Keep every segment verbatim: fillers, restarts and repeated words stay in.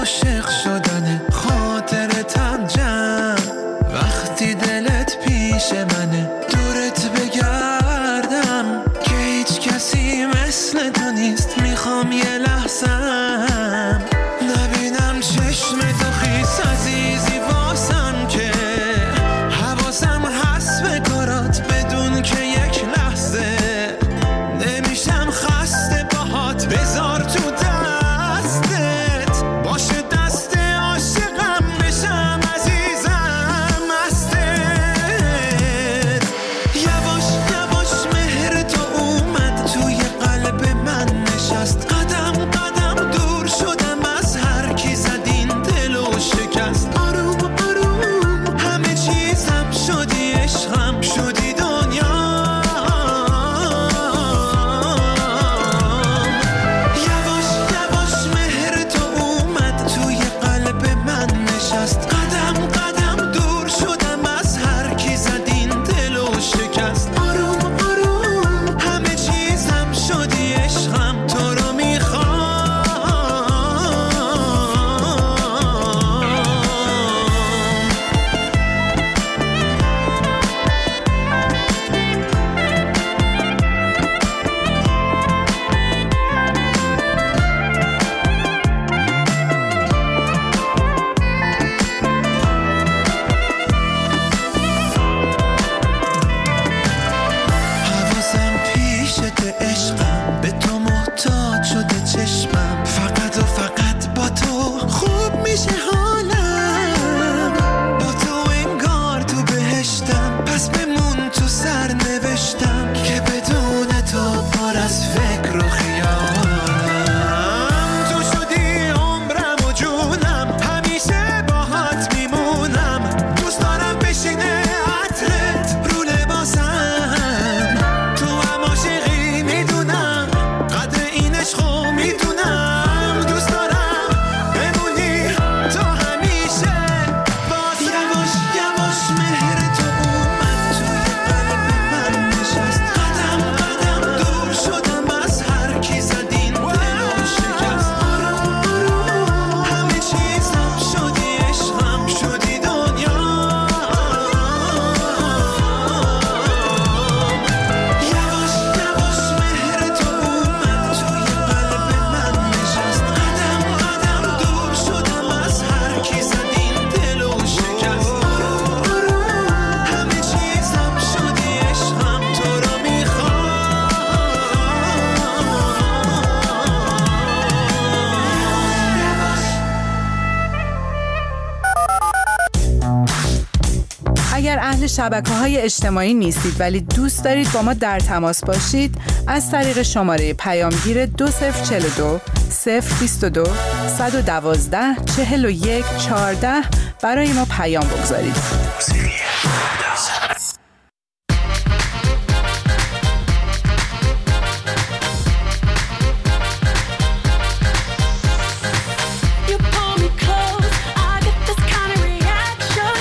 عاشق شدن خاطرتم جمع وقتی دلت پیش منه دورت بگردم که هیچ کسی مثل تو نیست میخوام یه لحظم نبینم چشم تو خیس عزیزی واسم که حواسم هست به کارات بدون که یک لحظه نمیشم خسته باهات بذار تو دستت باشه دست عاشقم بشم عزیزم مستت یواش یواش مهر تو اومد توی قلب من نشست قدم قدم دور شدم از هر کی زد این دلو شکست آروم آروم همه چیزم شدی عشقم شدی دنیا یواش یواش مهر تو اومد توی قلب من نشست قدم قدم دور شدم از هر کی زد این دلو شکست آروم آروم همه چیزم شدی عشقم تو رو میخوام حواسم پیشت عشقم به تو محتاج شده چشمم فقط و فقط با تو خوب میشه حالم با تو انگار تو بهشتم پس بمون تو سر نوشتم که بدون تو پر از فکر و خیالم تو شدی عمرم و جونم همیشه باهات میمونم دوست دارم بشینه عطرت رو لباسم تو هم عاشقی میدونم قدر این عشقو میدونم دوست دارم بمونی تو همیشه باز یواش یواش مهر تو اومد توی قلب من نشست قدم قدم دور شدم از هر کی زد این دلو شکست آروم آروم همه چیزم شدی عشقم شدی دنیا یواش یواش مهر تو اومد توی قلب من نشست قدم قدم دور شدم از هر کی زد این دلو شکست آروم آروم همه چیزم شدی عشقم تو رو میخوام اگر اهل شبکه‌های اجتماعی نیستید ولی دوست دارید با ما در تماس باشید از طریق شماره پیامگیر دو صفر چهل و دو صفر بیست و دو صد و دوازده چهل و یک چهارده برای ما پیام بگذارید. You pull me close, I get this kind of reaction,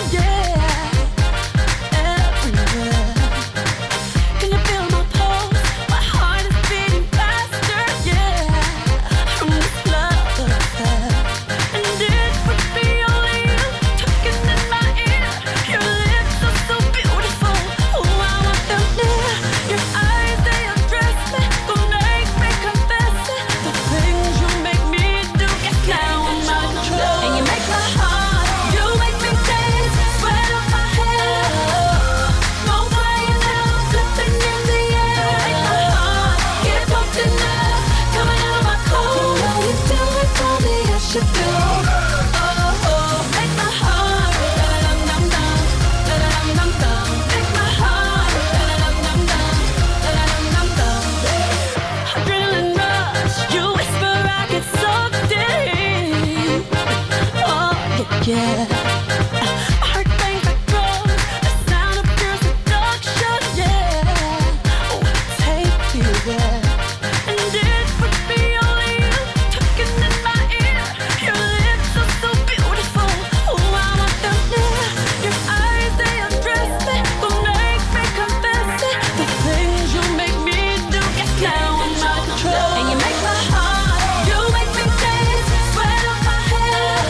yeah. Everywhere. Can you feel my pulse? My heart is beating faster, yeah. From this love affair. And it would be only you talking in my ear. Your lips are so beautiful, oh I want them near. Your eyes they undress me, gon' make me confess it. The things you make me do, yes now I'm out of control. And you make my heart, you make me dance, sweat on my head. No flying now, flipping in the air. Make my heart get pumped enough, coming out of my cold. You know you do it for me, I should do. Oh, oh, make my heart da-da-dum-dum-dum, da-da-dum-dum-dum. Make my heart da-da-dum-dum-dum, da-da-dum-dum-dum. Adrenaline rush, you whisper, I get so deep. Oh, yeah, yeah. My heart bangs like drums, the sound of pure seduction, yeah. Oh, take me there. And it would be only you talking in my ear. Your lips are so beautiful, oh I want them near. Your eyes they undress me, gon' make me confess it. The things you make me do, yes now I'm out of control. And you make my heart, you make me dance, sweat on my head.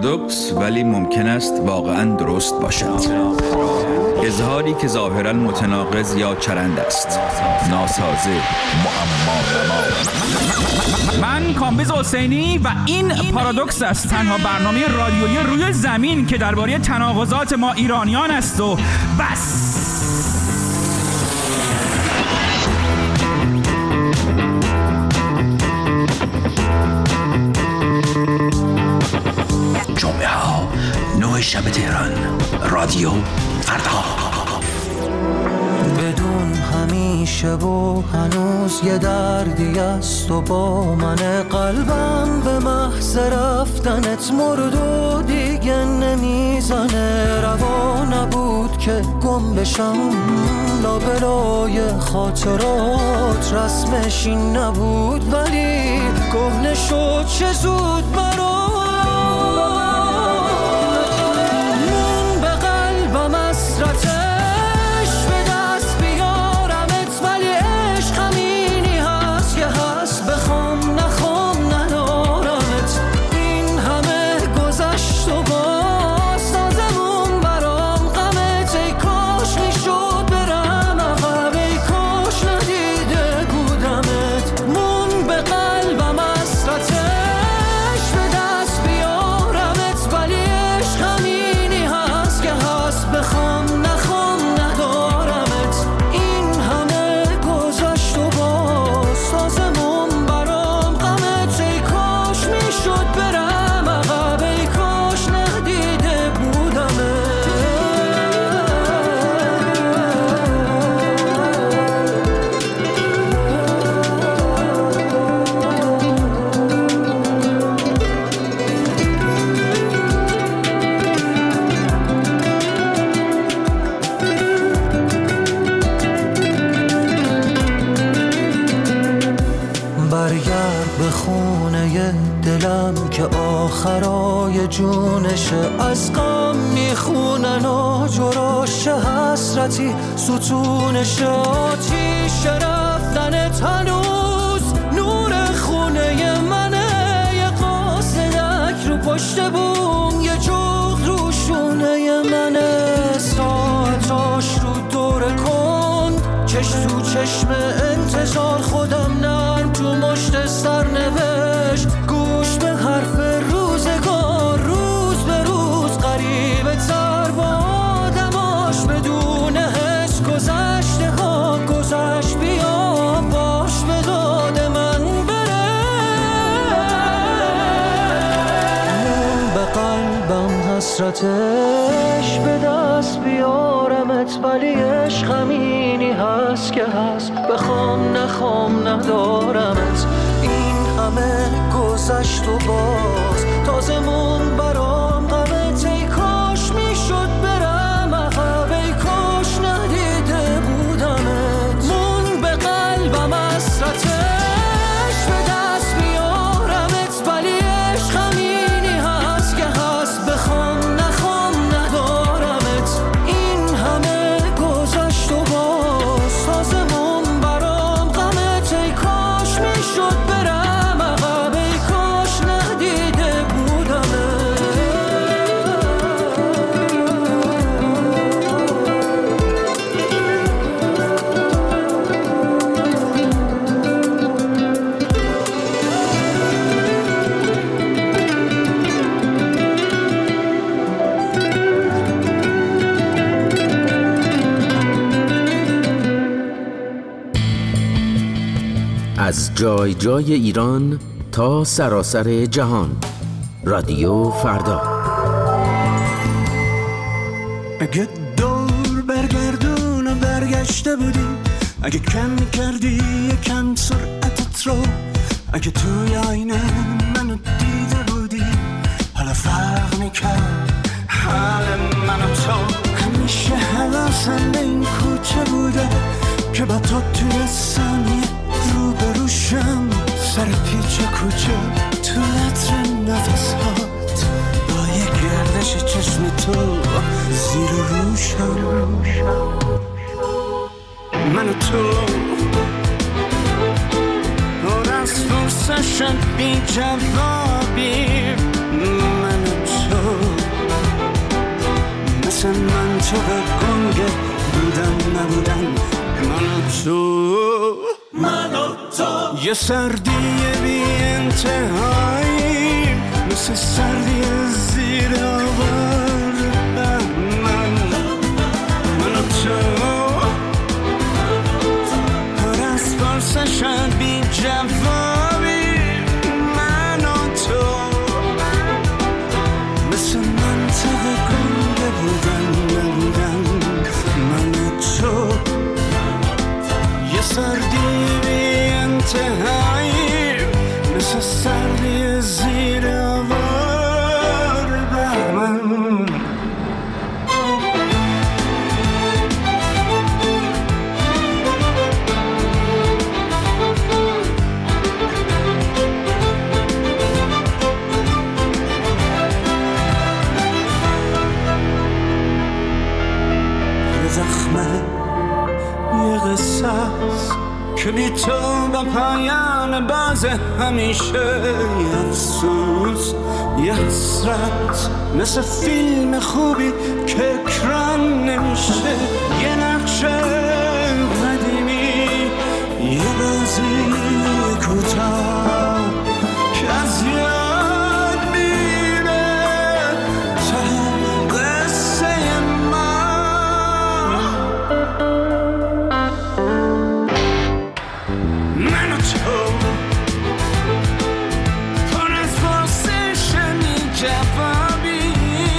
پارادوکس ولی ممکن است واقعاً درست باشد. اظهاری که ظاهراً متناقض یا چرند است. ناسازه، معما نما. من کامبیز حسینی و این پارادوکس است، تنها برنامه رادیویی روی زمین که درباره تناقضات ما ایرانیان است و بس. جمعه ها نه شب تهران، رادیو فردا. بدون همیشه و هنوز یه دردی است و با من قلبم به محض رفتنت مرد و دیگه نمیزنه. روا نبود که گم بشم لابلای خاطرات، رسمش این نبود ولی کهنه شد چه زود برام. من به قلبم حسرتش به دست بیارمت، ولی عشق همینی هست که هست، بخوام نخوام ندارمت. این همه گذشت و باز تازمون برام غمت. ای کاش میشد برم عقب، ای کاش ندیده بودمت. من به قلبم حسرتش به دست بیارمت، ولی عشق همینی هست که هست، بخوام نخوام ندارمت. این همه گذشت و باز تازمون برام غمت. ای کاش میشد برم عقب، ای کاش ندیده بودمت. برگرد به خونه دلم که آخرای جونشه، از غم میخونن و جراش حسرتی ستونشه. آتیش رفتنت هنوز نور خونه منه، یه قاصدک رو پشت بوم، یه جغد رو شونه منه. ساعتاش رو دوره کن، چش تو چشم انتظار، خودم نرم تو مشت سرنوشت. گوش به حرف روزگار، روز به روز قریب تر با آدماش، بدون حس گذشته ها گذشت. بیا باش به داد من بره. من به قلبم حسرتش به دست بیارمت، ولی عشق همینی هست که هست، بخوام نخوام ندارمت. این همه گذشت و باز تازمون برام غمت. ای کاش میشد برم عقب، ای کاش ندیده بودمت. من به قلبم حسرتش به دست بیارمت، ولی عشق همینی هست که هست، بخوام نخوام ندارمت. این همه گذشت و باز تازمون برام غمت. ای کاش میشد برم عقب، ای کاش ندیده بودمت. از جای جای ایران تا سراسر جهان، رادیو فردا. اگه دور برگردون و برگشته بودی، اگه کم میکردی یکم سرعتت رو، اگه توی آینه منو دیده بودی، حالا فرق میکرد حال من و تو. همیشه حواسم به این کوچه بوده که با تو توی ثانیه رو بروشم، سر پیچ کوچه تو عطر نفس هات، با یه گردش چشم تو زیر روشم. من و تو پر از فرصشن بی جوابی، من و تو مثل منطق گنگ بودن نبودن. من و تو من و تو یه سردی بی انتهایی مثل سردی زیر آور. من من و تو پر از پرسشن بی جوابی. من و تو مثل منطق گنگ بودن نبودن. من و تو یه سردی بی انتهایی مثل سردی زیر آوار بر من. یه زخمه یه قصه است که بی تو به پایان باز همیشه. یه افسوس یه حسرت مثل فیلم خوبی که اکران نمیشه. یه نقشه قدیمی یه بازی کوتاه که از یاد میره تا قصه ما. من و تو پر از پرسش بی جوابی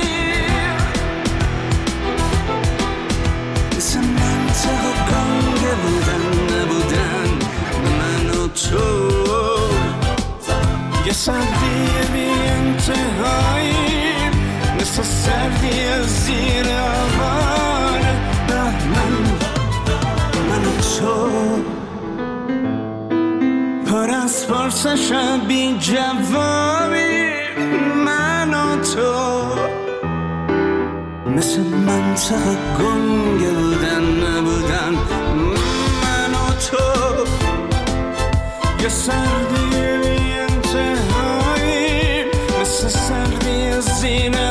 مثل منطق گنگ بودن نبودن. من و تو یه سردی بی انتهایی مثل سردی زیر آوار. من من و تو پر از پرسش بی جوابی. من و تو مثل منطق گنگ بودن نبودن. من و تو یه سردی بی انتهایی مثل سردی زیر